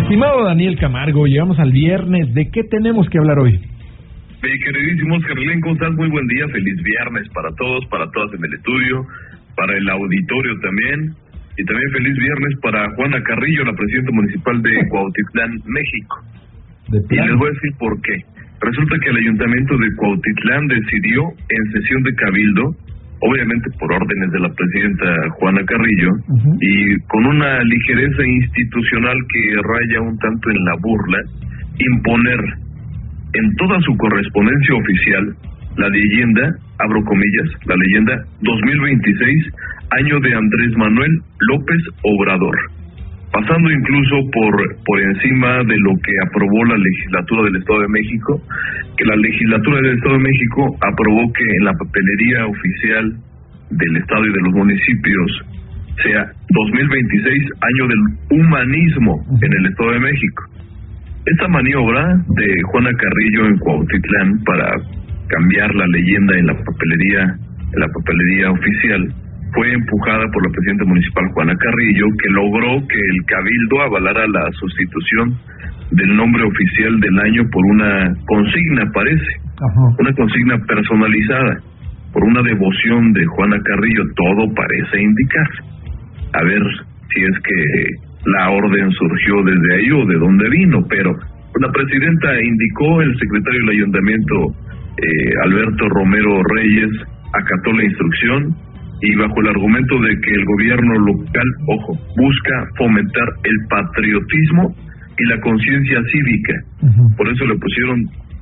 Estimado Daniel Camargo, llegamos al viernes. ¿De qué tenemos que hablar hoy? Mi queridísimo Oscar Len, ¿cómo estás? Muy buen día, feliz viernes para todos, para todas en el estudio, para el auditorio también, y también feliz viernes para Juana Carrillo, la presidenta municipal de Cuautitlán, México. Y les voy a decir por qué. Resulta que el ayuntamiento de Cuautitlán decidió en sesión de cabildo, obviamente por órdenes de la presidenta Juana Carrillo, y con una ligereza institucional que raya un tanto en la burla, imponer en toda su correspondencia oficial la leyenda, abro comillas, la leyenda 2026, año de Andrés Manuel López Obrador, pasando incluso por encima de lo que aprobó la legislatura del Estado de México, que la legislatura del Estado de México aprobó que en la papelería oficial del Estado y de los municipios sea 2026, año del humanismo en el Estado de México. Esta maniobra de Juana Carrillo en Cuautitlán para cambiar la leyenda en la papelería oficial fue empujada por la presidenta municipal Juana Carrillo, que logró que el cabildo avalara la sustitución del nombre oficial del año por una consigna, parece, una consigna personalizada, por una devoción de Juana Carrillo, todo parece indicar. A ver si es que la orden surgió desde ahí o de dónde vino, pero la presidenta indicó, el secretario del ayuntamiento, Alberto Romero Reyes, acató la instrucción y bajo el argumento de que el gobierno local, busca fomentar el patriotismo y la conciencia cívica. Por eso le pusieron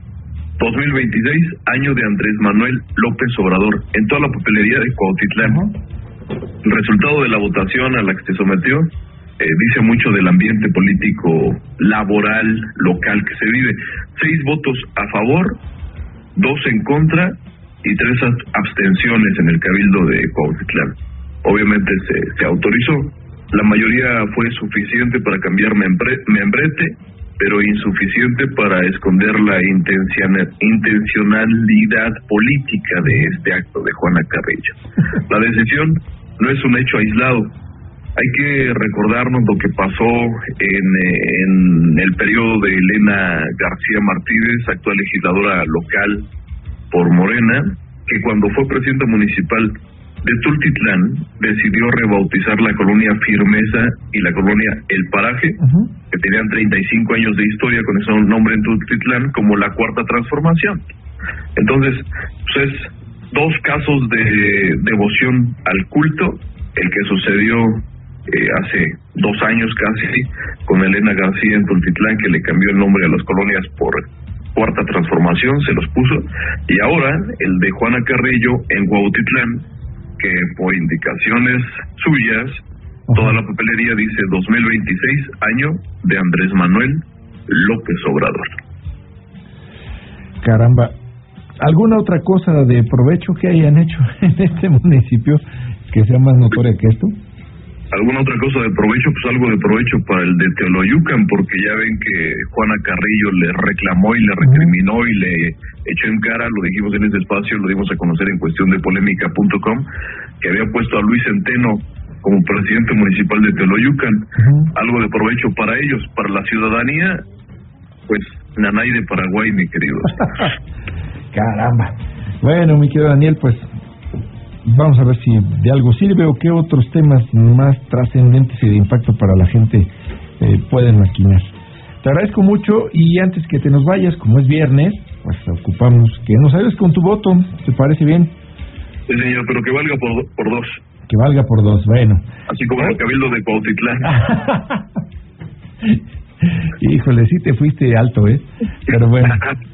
2026, año de Andrés Manuel López Obrador, en toda la papelería de Cuautitlán. El resultado de la votación a la que se sometió dice mucho del ambiente político laboral local que se vive. 6 votos a favor, 2 en contra y 3 abstenciones en el cabildo de Cuautitlán. Obviamente se autorizó. La mayoría fue suficiente para cambiar membrete, pero insuficiente para esconder la intencionalidad política de este acto de Juana Carrillo. La decisión no es un hecho aislado. Hay que recordarnos lo que pasó en el periodo de Elena García Martínez, actual legisladora local por Morena, que cuando fue presidenta municipal de Tultitlán decidió rebautizar la colonia Firmeza y la colonia El Paraje, que tenían 35 años de historia con ese nombre en Tultitlán, como la Cuarta Transformación. Entonces, pues es 2 casos de devoción al culto, el que sucedió hace 2 años casi con Elena García en Tultitlán, que le cambió el nombre a las colonias por Cuarta Transformación, se los puso, y ahora el de Juana Carrillo en Cuautitlán, que por indicaciones suyas, toda la papelería dice 2026, año de Andrés Manuel López Obrador. Caramba, ¿alguna otra cosa de provecho que hayan hecho en este municipio que sea más notoria que esto? ¿Alguna otra cosa de provecho? Pues algo de provecho para el de Teoloyucan, porque ya ven que Juana Carrillo le reclamó y le recriminó y le echó en cara, lo dijimos en este espacio, lo dimos a conocer en cuestiondepolémica.com, que había puesto a Luis Centeno como presidente municipal de Teoloyucan. Algo de provecho para ellos, para la ciudadanía, pues nanay de Paraguay, mi querido. Caramba. Bueno, mi querido Daniel, pues vamos a ver si de algo sirve o qué otros temas más trascendentes y de impacto para la gente pueden maquinar. Te agradezco mucho y antes que te nos vayas, como es viernes, pues ocupamos que nos ayudes con tu voto. ¿Te parece bien? Sí, señor, pero que valga por 2. Que valga por 2, bueno. Así como el cabildo de Cuautitlán. Híjole, sí te fuiste alto, pero bueno.